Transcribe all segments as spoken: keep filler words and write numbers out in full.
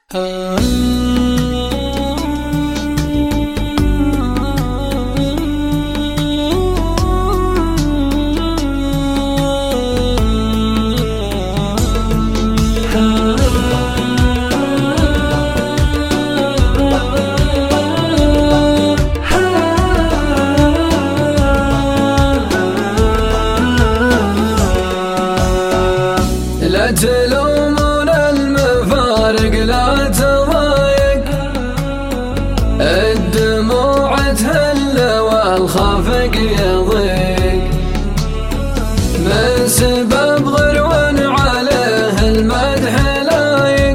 لا تلومون المفارق لا تضايق، الدموع تهل والخفق يضيق، من سبب غرو عليه المدح لايق،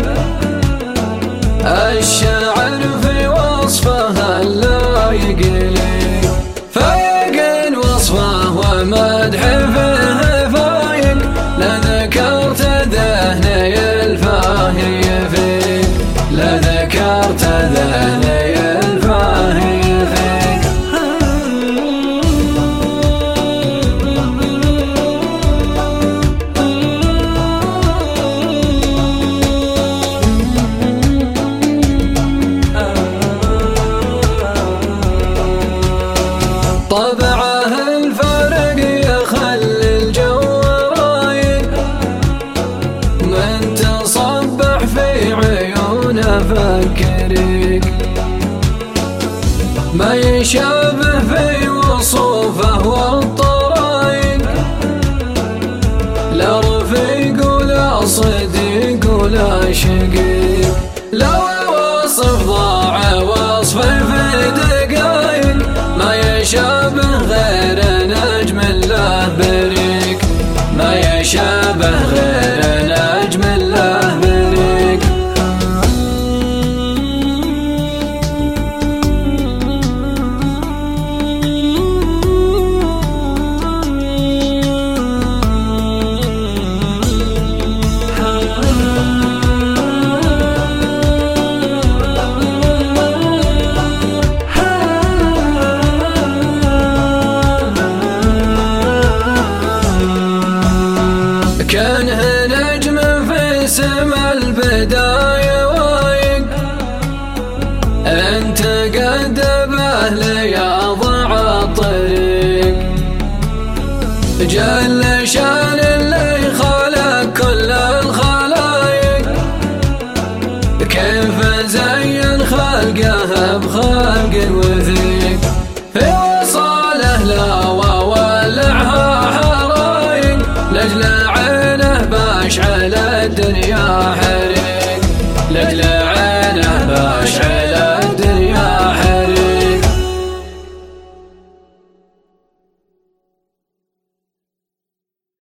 الشاعر في وصفه اللايق ليق، فايق وصفه ومدح فيه فايق، لذكرت ذهني الفاهي فيك، لذكرت ذهني الفاهي فيك. طبعه الفرق يخلي الجو رايق، من تصبح في عيونه فكريك، ما يشابه في وصوفه والطرايق، لا رفيق ولا صديق ولا شقيق، لو الوصف ضاع وصفه في دقايق، ما يشابه غير نجم له بريق، ما يشابه غير نجم له بريق. كان نجم في سما البداية وايق، انت قد بأهل يضع الطريق، جل شان